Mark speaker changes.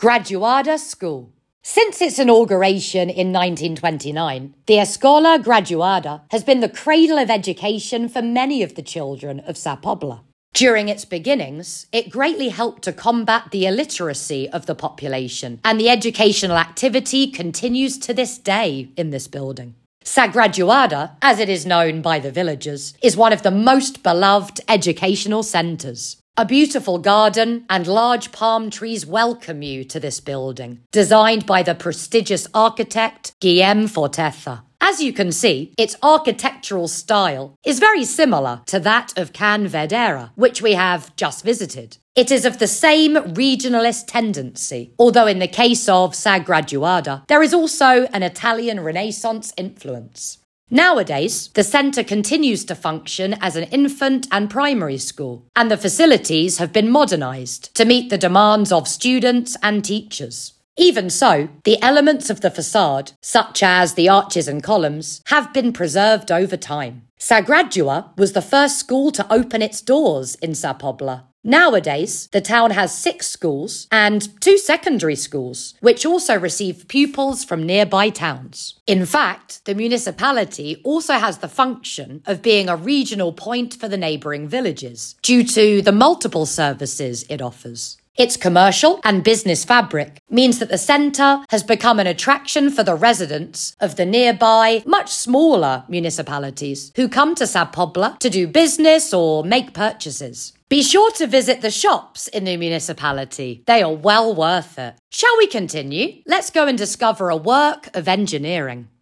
Speaker 1: Graduada School. Since its inauguration in 1929, the Escola Graduada has been the cradle of education for many of the children of Sa Pobla. During its beginnings, it greatly helped to combat the illiteracy of the population, and the educational activity continues to this day in this building. Sa Graduada, as it is known by the villagers, is one of the most beloved educational centres. A beautiful garden and large palm trees welcome you to this building, designed by the prestigious architect Guillem Forteza. As you can see, its architectural style is very similar to that of Can Vedera, which we have just visited. It is of the same regionalist tendency, although in the case of Sa Graduada, there is also an Italian Renaissance influence. Nowadays, the centre continues to function as an infant and primary school, and the facilities have been modernised to meet the demands of students and teachers. Even so, the elements of the facade, such as the arches and columns, have been preserved over time. Sa Gradua was the first school to open its doors in Sa Pobla. Nowadays, the town has 6 schools and 2 secondary schools, which also receive pupils from nearby towns. In fact, the municipality also has the function of being a regional point for the neighbouring villages, due to the multiple services it offers. Its commercial and business fabric means that the centre has become an attraction for the residents of the nearby, much smaller municipalities who come to Sa Pobla to do business or make purchases. Be sure to visit the shops in the municipality. They are well worth it. Shall we continue? Let's go and discover a work of engineering.